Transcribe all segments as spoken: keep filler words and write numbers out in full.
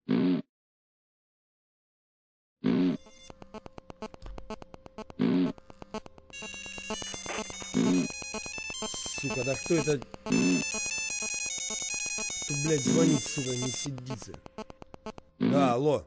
Сука, да кто это? Кто, блядь, звонит, сука, не сидится. Да, алло.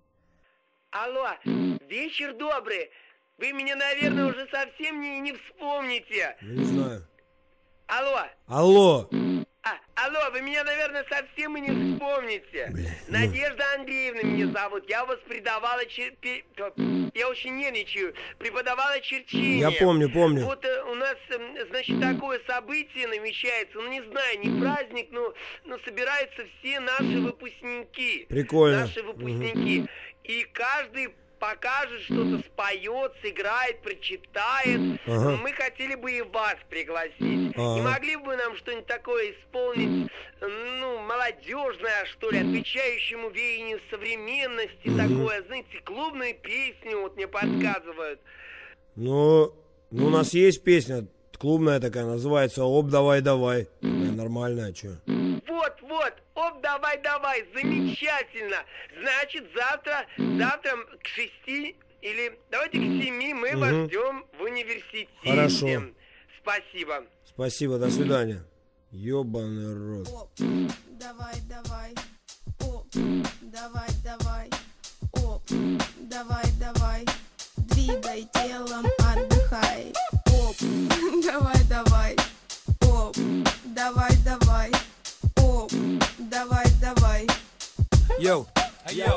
Алло, вечер добрый. Вы меня, наверное, уже совсем не, не вспомните. Я не знаю. Алло. Алло. А, алло, вы меня, наверное, совсем и не вспомните. Бля, Надежда Андреевна меня зовут. Я у вас преподавала чер... пе- Я очень нервничаю. Преподавала черчение. Я помню, помню. Вот э, у нас, э, значит, такое событие намечается. Ну, не знаю, не праздник, но, но собираются все наши выпускники. Прикольно. Наши выпускники. Угу. И каждый покажет, что-то споет, сыграет, прочитает. Ага. Мы хотели бы и вас пригласить. Ага. Не могли бы нам что-нибудь такое исполнить, ну, молодежное, что ли, отвечающему веянию современности, угу. Такое, знаете, клубную песню, вот мне подсказывают. Ну, ну, у нас есть песня клубная такая, называется «Оп, давай, давай». Такая нормальная, чё? Вот, вот, оп, давай, давай, замечательно. Значит, завтра, завтра к шести или давайте к семи мы угу. вас ждем в университете. Хорошо. Спасибо. Спасибо, до свидания. Ёбаный рот. Оп, давай, давай. Оп, давай, давай. Оп, давай, давай. Двигай телом, отдыхай. Оп, давай, давай. Оп, давай, давай. Оп, давай, давай. Йоу, йоу.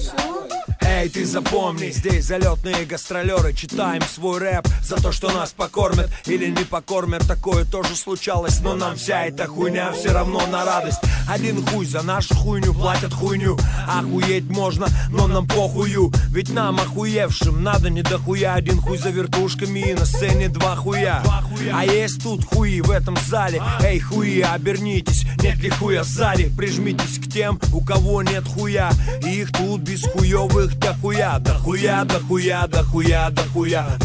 Эй, ты запомни, здесь залетные гастролеры. Читаем свой рэп за то, что нас покормят или не покормят. Такое тоже случалось, но нам вся эта хуйня все равно на радость. Один хуй за нашу хуйню платят хуйню. Охуеть можно, но нам похую. Ведь нам охуевшим надо не дохуя. Один хуй за вертушками и на сцене два хуя. А есть тут хуи в этом зале. Эй, хуи, обернитесь, нет ли хуя сзади? Прижмитесь к тем, у кого нет хуя. И их тут без хуевых дохуя, дохуя, дохуя, дохуя, дохуя.